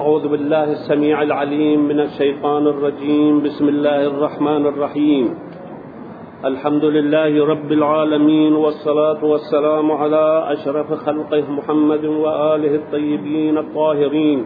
أعوذ بالله السميع العليم من الشيطان الرجيم. بسم الله الرحمن الرحيم. الحمد لله رب العالمين، والصلاة والسلام على أشرف خلقه محمد وآله الطيبين الطاهرين،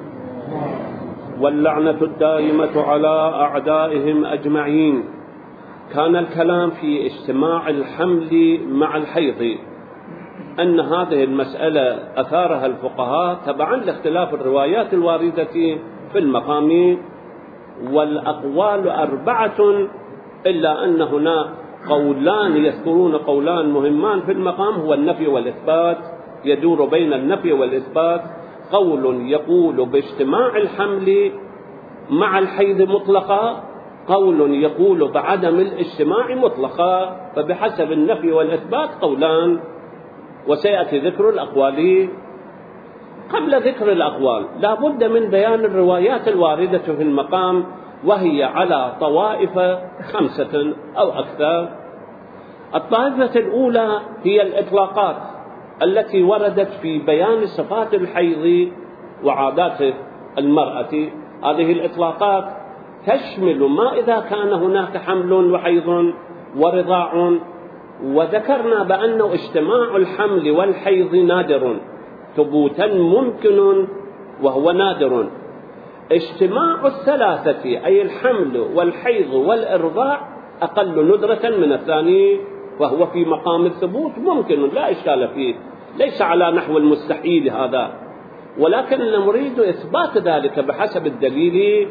واللعنة الدائمة على أعدائهم أجمعين. كان الكلام في اجتماع الحمل مع الحيض، أن هذه المسألة أثارها الفقهاء تبعا لاختلاف الروايات الواردة في المقام، والأقوال 4، إلا أن هناك قولان يذكرون قولان مهمان في المقام، هو النفي والإثبات، يدور بين النفي والإثبات. قول يقول باجتماع الحمل مع الحيض مطلقا، قول يقول بعدم الاجتماع مطلقا، فبحسب النفي والإثبات قولان، وسيأتي ذكر الأقوال. قبل ذكر الأقوال لا بد من بيان الروايات الواردة في المقام، وهي على طوائف 5 أو أكثر. الطائفة الأولى هي الإطلاقات التي وردت في بيان صفات الحيض وعادات المرأة. هذه الإطلاقات تشمل ما إذا كان هناك حمل وحيض ورضاع، وذكرنا بأنه اجتماع الحمل والحيض نادر، ثبوتا ممكن وهو نادر. اجتماع الثلاثة أي الحمل والحيض والإرضاع أقل ندرة من الثاني، وهو في مقام الثبوت ممكن لا إشكال فيه، ليس على نحو المستحيل هذا، ولكن نريد إثبات ذلك بحسب الدليل.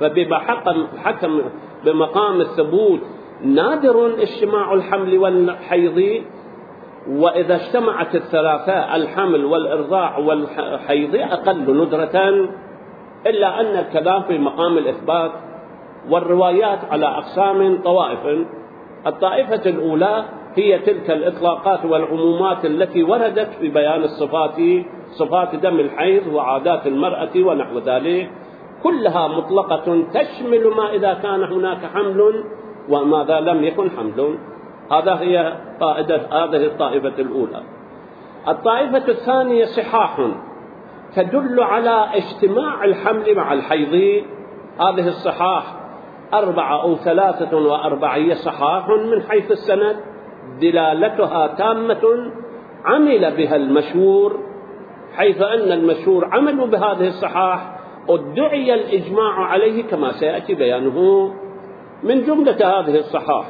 فبحكم بمقام الثبوت نادر اجتماع الحمل والحيض، وإذا اجتمعت الثلاثة الحمل والإرضاع والحيض أقل ندرة، إلا أن الكلام في مقام الإثبات. والروايات على أقسام طوائف. الطائفة الأولى هي تلك الإطلاقات والعمومات التي وردت في بيان الصفات، صفات دم الحيض وعادات المرأة ونحو ذلك، كلها مطلقة تشمل ما إذا كان هناك حمل وماذا لم يكن حمل. هذه الطائفة الأولى. الطائفة الثانية صحاح تدل على اجتماع الحمل مع الحيض. هذه الصحاح 4 أو 43 صحاح من حيث السند، دلالتها تامة، عمل بها المشهور، حيث أن المشهور عملوا بهذه الصحاح، ادعي الإجماع عليه كما سيأتي بيانه. من جملة هذه الصحاح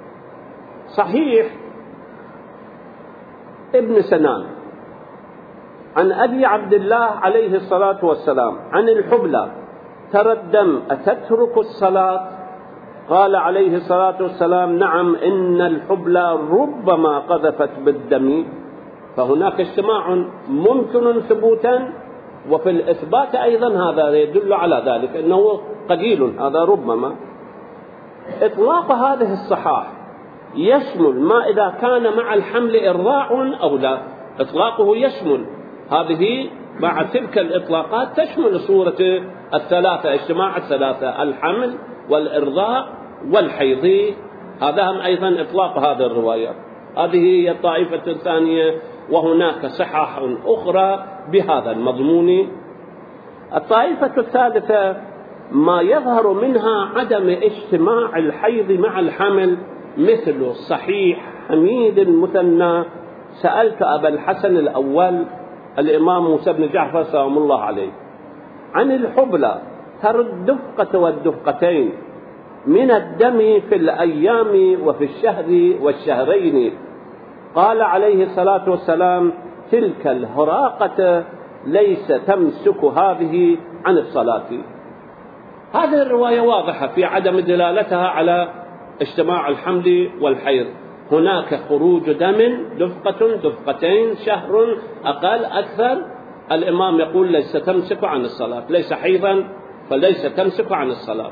صحيح ابن سنان عن أبي عبد الله عليه الصلاة والسلام عن الحبلى: ترى الدم أتترك الصلاة؟ قال عليه الصلاة والسلام: نعم، إن الحبلى ربما قذفت بالدم. فهناك اجتماع ممكن ثبوتا، وفي الإثبات أيضا هذا يدل على ذلك أنه قليل، هذا ربما. إطلاق هذه الصحاح يشمل ما إذا كان مع الحمل إرضاع أو لا، إطلاقه يشمل هذه مع تلك الإطلاقات، تشمل صورة الثلاثة، اجتماع الثلاثة، الحمل والإرضاع والحيض. هذا هم أيضا إطلاق هذه الروايات. هذه هي الطائفة الثانية، وهناك صحاح أخرى بهذا المضمون. الطائفة الثالثة ما يظهر منها عدم اجتماع الحيض مع الحمل، مثل صحيح حميد المثنى: سألت أبا الحسن الأول الإمام موسى بن جعفر سلام الله عليه عن الحبلى: ترى الدفقة والدفقتين من الدم في الأيام وفي الشهر والشهرين. قال عليه الصلاة والسلام: تلك الهراقة ليس تمسك هذه عن الصلاة. هذه الرواية واضحة في عدم دلالتها على اجتماع الحمل والحيض. هناك خروج دم، دفقة، دفقتين، شهر، أقل، أكثر. الإمام يقول ليس تمسك عن الصلاة، ليس حيضا فليس تمسك عن الصلاة.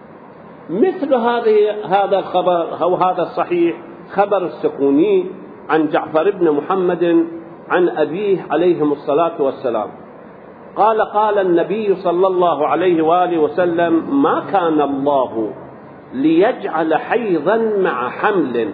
مثل هذا الخبر أو هذا الصحيح خبر السكوني عن جعفر بن محمد عن أبيه عليهم الصلاة والسلام قال: قال النبي صلى الله عليه وآله وسلم: ما كان الله ليجعل حيضا مع حمل،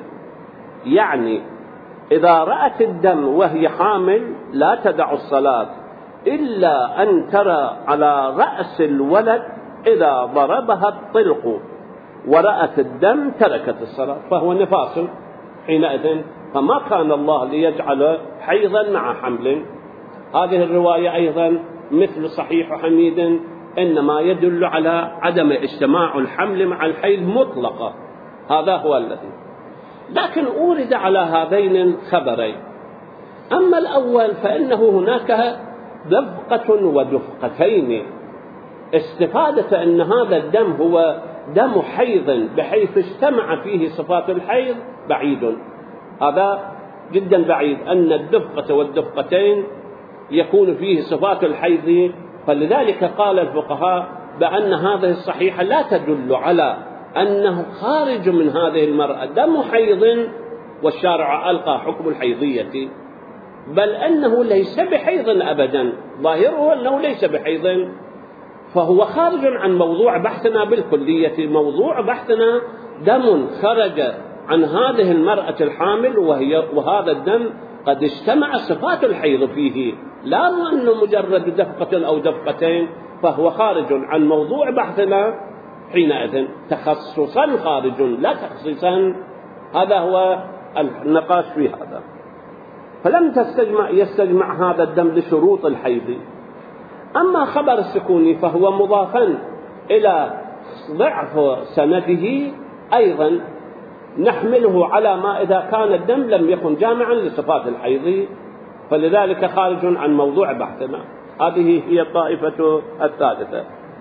يعني إذا رأت الدم وهي حامل لا تدع الصلاة، إلا أن ترى على رأس الولد إذا ضربها الطلق ورأت الدم تركت الصلاة، فهو نفاس حينئذ، فما كان الله ليجعل حيضا مع حمل. هذه الرواية أيضا مثل صحيح حميد إنما يدل على عدم اجتماع الحمل مع الحيض مطلقة، هذا هو الذي. لكن أورد على هذين الخبرين. أما الأول فإنه هناك دفقة ودفقتين، استفادة أن هذا الدم هو دم حيض بحيث اجتمع فيه صفات الحيض بعيد، هذا جدا بعيد، أن الدفقة والدفقتين يكون فيه صفات الحيض. فلذلك قال الفقهاء بأن هذه الصحيحة لا تدل على أنه خارج من هذه المرأة دم حيض والشارع ألقى حكم الحيضية، بل أنه ليس بحيض أبدا، ظاهره أنه ليس بحيض، فهو خارج عن موضوع بحثنا بالكلية. موضوع بحثنا دم خرج عن هذه المرأة الحامل وهذا الدم قد اجتمع صفات الحيض فيه، لا أنه مجرد دفقة أو دفقتين، فهو خارج عن موضوع بحثنا حينئذ، تخصصا خارج لا تخصيصا. هذا هو النقاش في هذا. فلم يستجمع هذا الدم لشروط الحيض. أما خبر السكوني فهو مضافا إلى ضعف سنده، أيضا نحمله على ما إذا كان الدم لم يكن جامعا لصفات الحيض، فلذلك خارج عن موضوع بحثنا. هذه هي الطائفة الثالثة.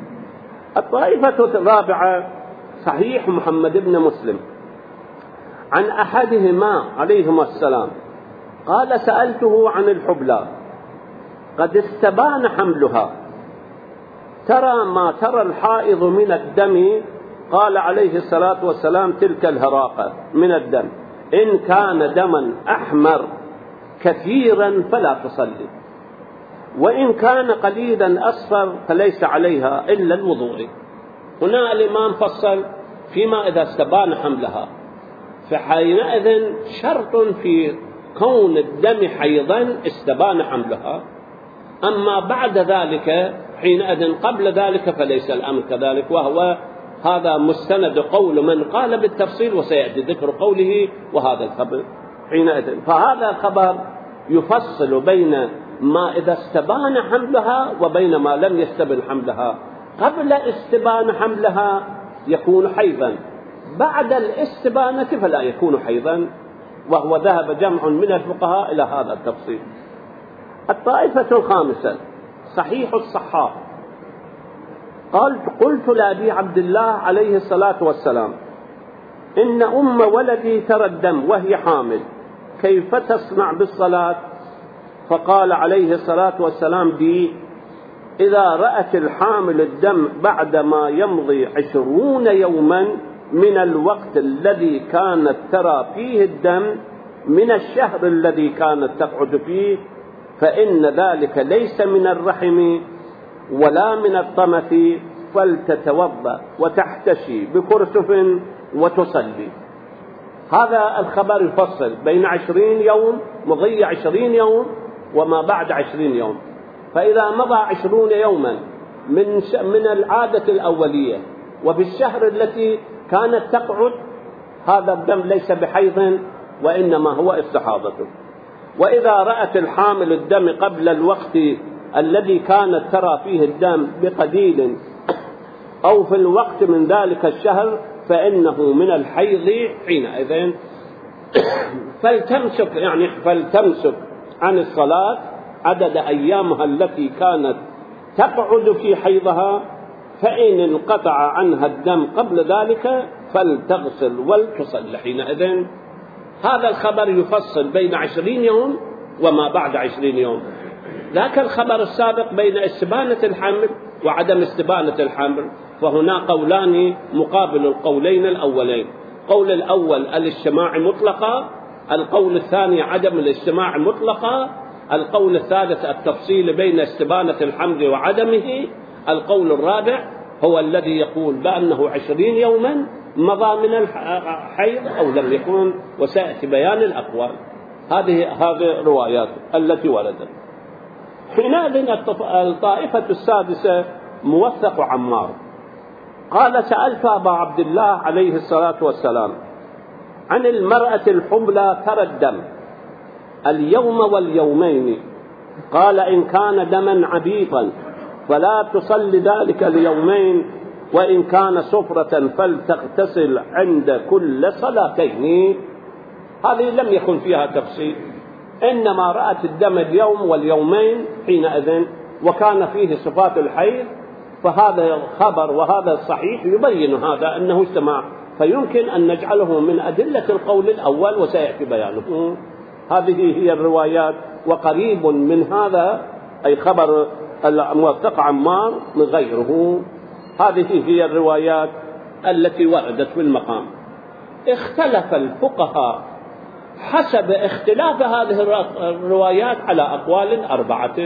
الطائفة الرابعة صحيح محمد بن مسلم عن أحدهما عليهما السلام قال: سألته عن الحبلى قد استبان حملها ترى ما ترى الحائض من الدم؟ قال عليه الصلاة والسلام: تلك الهراقة من الدم، إن كان دما أحمر كثيرا فلا تصلي، وإن كان قليلا أصفر فليس عليها إلا الوضوء. هنا الإمام فصل فيما إذا استبان حملها، فحينئذ شرط في كون الدم حيضا استبان حملها، أما بعد ذلك حينئذ قبل ذلك فليس الأمر كذلك، وهو هذا مستند قول من قال بالتفصيل، وسيأتي ذكر قوله وهذا الخبر حينئذ. فهذا الخبر يفصل بين ما إذا استبان حملها وبين ما لم يستبن حملها. قبل استبان حملها يكون حيضا، بعد الاستبانة فلا يكون حيضا، وهو ذهب جمع من الفقهاء إلى هذا التفصيل. الطائفة الخامسة صحيح الصحاح قال: قلت لأبي عبد الله عليه الصلاة والسلام: إن أم ولدي ترى الدم وهي حامل، كيف تصنع بالصلاة؟ فقال عليه الصلاة والسلام: بي إذا رأت الحامل الدم بعدما يمضي 20 يوما من الوقت الذي كانت ترى فيه الدم من الشهر الذي كانت تقعد فيه، فإن ذلك ليس من الرحم ولا من الطمث، فلتتوضأ وتحتشي بكرسف وتصلي. هذا الخبر يفصل بين 20 يوم، مضي 20 يوم وما بعد 20 يوم. فإذا مضى 20 يوما من العادة الأولية وفي الشهر التي كانت تقعد، هذا الدم ليس بحيض وإنما هو استحاضة. وإذا رأت الحامل الدم قبل الوقت الذي كانت ترى فيه الدم بقليل أو في الوقت من ذلك الشهر فإنه من الحيض حينئذ، فلتمسك عن الصلاة عدد أيامها التي كانت تقعد في حيضها، فإن انقطع عنها الدم قبل ذلك فلتغسل ولتصل حينئذ. هذا الخبر يفصل بين 20 يوم وما بعد 20 يوم. ذاك الخبر السابق بين استبانة الحمل وعدم استبانة الحمل، فهنا قولان مقابل القولين الأولين. قول الأول الاجتماع مطلقا، القول الثاني عدم الاجتماع مطلقا، القول الثالث التفصيل بين استبانة الحمل وعدمه، القول الرابع هو الذي يقول بأنه 20 يوما مضى من الحيض أو لم يكن، وسيأتي بيان الأقوال. هذه الروايات التي وردت. حينئذ الطائفة السادسة موثق عمار قال: سألت أبا عبد الله عليه الصلاة والسلام عن المرأة الحبلى ترى الدم اليوم واليومين، قال: إن كان دما عبيطا فلا تصلي ذلك اليومين، وإن كان صفرة فلتغتسل عند كل صلاتين. هذه لم يكن فيها تفصيل، إنما رأت الدم اليوم واليومين حينئذ وكان فيه صفات الحيض، فهذا الخبر وهذا الصحيح يبين هذا أنه اجتماع، فيمكن أن نجعله من أدلة القول الأول وسيأتي بيانه. هذه هي الروايات، وقريب من هذا أي خبر الموثق عمار من غيره. هذه هي الروايات التي وردت في المقام. اختلف الفقهاء حسب اختلاف هذه الروايات على أقوال 4.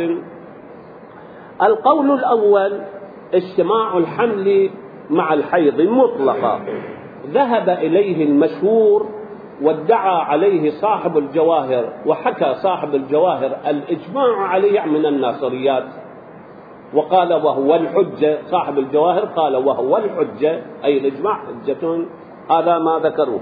القول الأول: اجتماع الحمل مع الحيض مطلقا، ذهب إليه المشهور وادعى عليه صاحب الجواهر، وحكى صاحب الجواهر الإجماع عليه من الناصريات، وقال وهو الحجة. صاحب الجواهر قال وهو الحجة، أي الإجماع حجة. هذا ما ذكروه.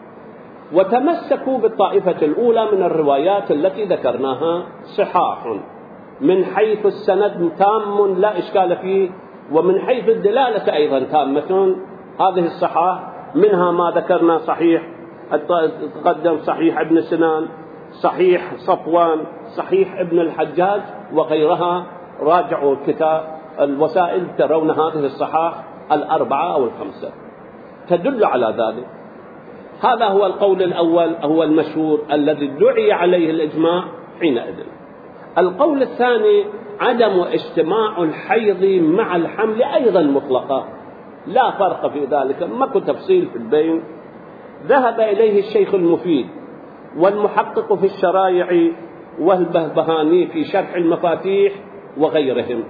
وتمسكوا بالطائفة الأولى من الروايات التي ذكرناها صحاح من حيث السند تام لا إشكال فيه، ومن حيث الدلالة أيضا تامة. هذه الصحاح منها ما ذكرنا: صحيح تقدم صحيح ابن سنان، صحيح صفوان، صحيح ابن الحجاج وغيرها. راجعوا كتاب الوسائل ترون هذه الصحاح 4 أو 5 تدل على ذلك. هذا هو القول الأول، هو المشهور الذي دعي عليه الإجماع حينئذ. القول الثاني: عدم اجتماع الحيض مع الحمل أيضا مطلقا، لا فرق في ذلك، ماكو تفصيل في البين. ذهب إليه الشيخ المفيد والمحقق في الشرائع والبهبهاني في شرح المفاتيح وغيرهم،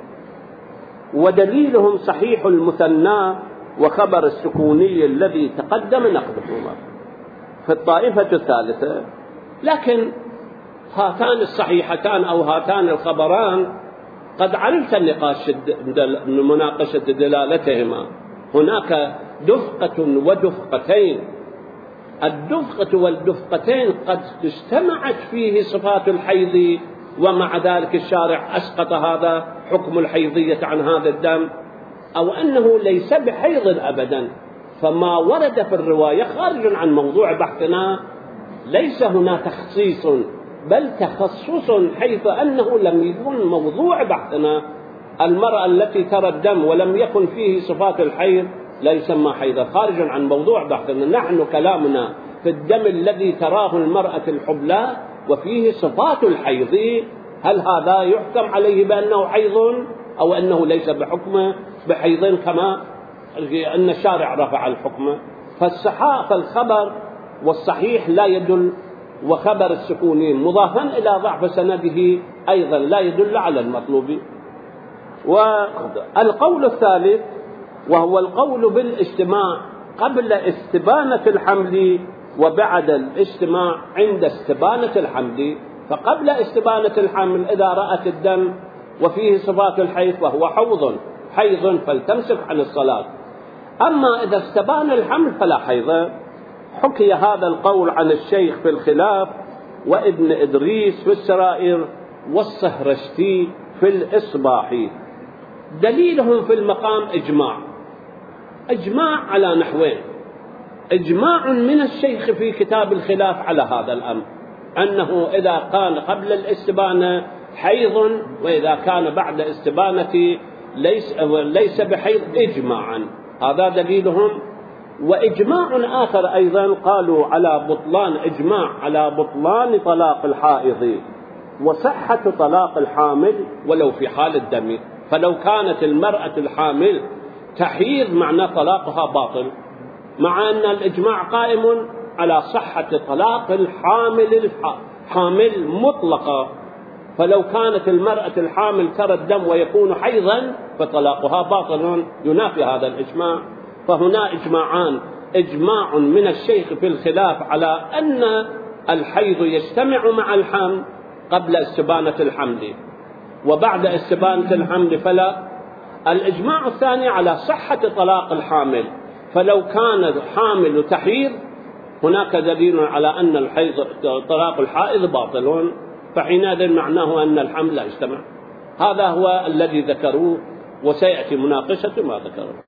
ودليلهم صحيح المثنى وخبر السكوني الذي تقدم نقدهما في الطائفة الثالثة. لكن هاتان الصحيحتان أو هاتان الخبران قد عرفت النقاش من مناقشة دلالتهما. هناك دفقة ودفقتين، الدفقة والدفقتين قد اجتمعت فيه صفات الحيض، ومع ذلك الشارع أسقط هذا حكم الحيضية عن هذا الدم، أو أنه ليس بحيض أبدا. فما ورد في الرواية خارج عن موضوع بحثنا، ليس هنا تخصيص بل تخصص، حيث أنه لم يكن موضوع بحثنا. المرأة التي ترى الدم ولم يكن فيه صفات الحيض لا يسمى حيضا، خارج عن موضوع بحثنا. نحن كلامنا في الدم الذي تراه المرأة الحبلى وفيه صفات الحيض، هل هذا يحكم عليه بأنه حيض أو أنه ليس بحكم بحيض كما أن الشارع رفع الحكم؟ فالخبر والصحيح لا يدل، وخبر السكوني مضافا إلى ضعف سنده أيضا لا يدل على المطلوب. والقول الثالث وهو القول بالاجتماع قبل استبانة الحمل وبعد الاجتماع عند استبانة الحمل. فقبل استبانة الحمل إذا رأت الدم وفيه صفات الحيض فهو حيض فلتمسك عن الصلاة. أما إذا استبان الحمل فلا حيض. حكي هذا القول عن الشيخ في الخلاف، وابن إدريس في السرائر، والسهرشتي في الإصباح. دليلهم في المقام إجماع على نحوين: إجماع من الشيخ في كتاب الخلاف على هذا الأمر، أنه إذا كان قبل الاستبانة حيض، وإذا كان بعد استبانة ليس بحيض إجماعا. هذا دليلهم. وإجماع آخر أيضا قالوا على بطلان، إجماع على بطلان طلاق الحائض وصحة طلاق الحامل ولو في حال الدم. فلو كانت المرأة الحامل تحيض معنى طلاقها باطل، مع أن الإجماع قائم على صحة طلاق الحامل مطلقا. فلو كانت المرأة الحامل ترى الدم ويكون حيضا فطلاقها باطل، ينافي هذا الإجماع. فهنا إجماعان: إجماع من الشيخ في الخلاف على أن الحيض يجتمع مع الحمل قبل استبانة الحمل، وبعد استبانة الحمل فلا. الإجماع الثاني على صحة طلاق الحامل، فلو كان حامل تحيض هناك دليل على أن طلاق الحائض باطل، فحينئذ معناه أن الحمل لا يجتمع. هذا هو الذي ذكروه، وسيأتي مناقشة ما ذكروه.